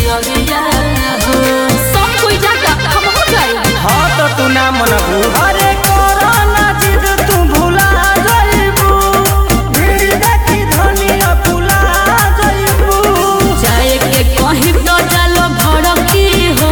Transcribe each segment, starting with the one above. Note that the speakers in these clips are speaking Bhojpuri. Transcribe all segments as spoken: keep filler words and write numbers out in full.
पियरिया हो सब कोई जाता हम हो जाई। हाँ तो तू ना मनबू अरे कोरोना जिद तू भुला जाइबू भीड़ देखी धनिया भुला जाइबू जाए के कहीं तो चलो भड़की हो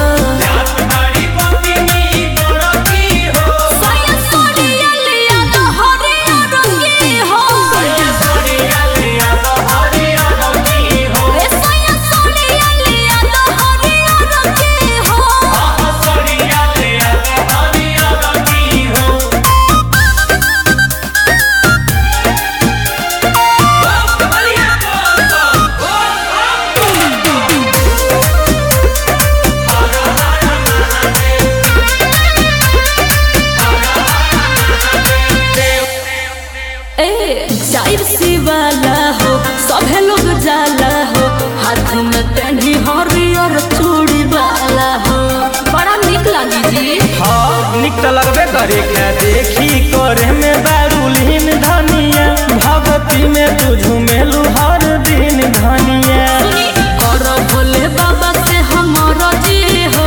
जाइब शिवाला हो सभे लोग जाला हो हाथ में पेन्ही हरियर चूड़ी वाला हो बड़ा निक लागी जी। हाँ निक तो लगबे करे क्या देखी करे में बारूलीन धनिया भगती में तू झूमेलू हर दिन धनिया कर भोले बाबा से हमारा जी हो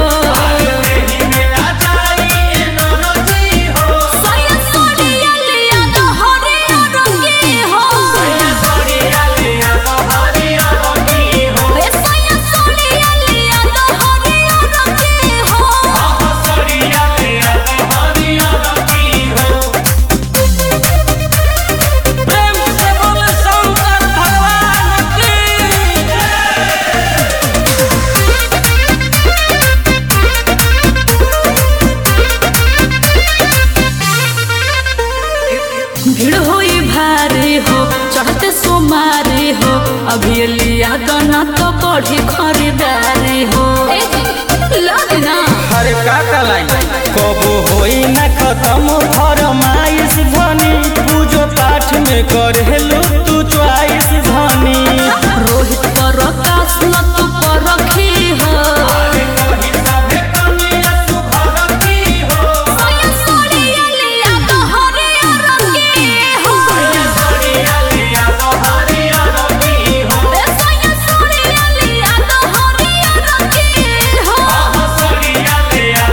भीड़ होई भारी हो चढ़ते सोमारी हो अभी लिया दाना तो बढ़ी खरीदारी हो लगना अरे का कलाई कबो होई न खत्म फरमाइश धनी पूजो पाठ में करेलू तू च्वाइस धनी रोहित पर आकाश न तू पर रखी हो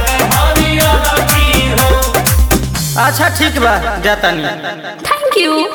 अच्छा ठीक बा जाता नहीं। Thank you.